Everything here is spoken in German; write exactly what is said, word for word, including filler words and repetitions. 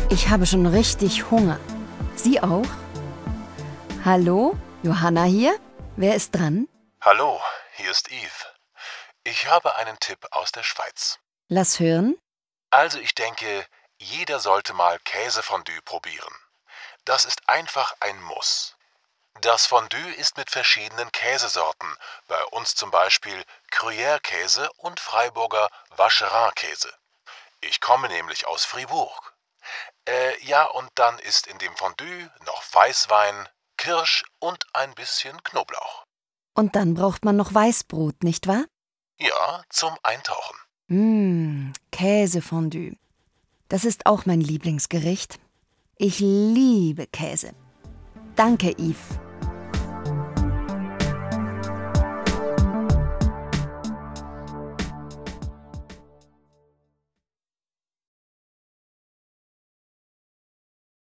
Ich habe schon richtig Hunger. Sie auch? Hallo? Johanna hier? Wer ist dran? Hallo, hier ist Yves. Ich habe einen Tipp aus der Schweiz. Lass hören. Also ich denke, jeder sollte mal Käsefondue probieren. Das ist einfach ein Muss. Das Fondue ist mit verschiedenen Käsesorten, bei uns zum Beispiel Gruyère-Käse und Freiburger Vacherin-Käse. Ich komme nämlich aus Fribourg. Äh, ja, und dann ist in dem Fondue noch Weißwein, Kirsch und ein bisschen Knoblauch. Und dann braucht man noch Weißbrot, nicht wahr? Ja, zum Eintauchen. Mmh, Käsefondue. Das ist auch mein Lieblingsgericht. Ich liebe Käse. Danke, Yves.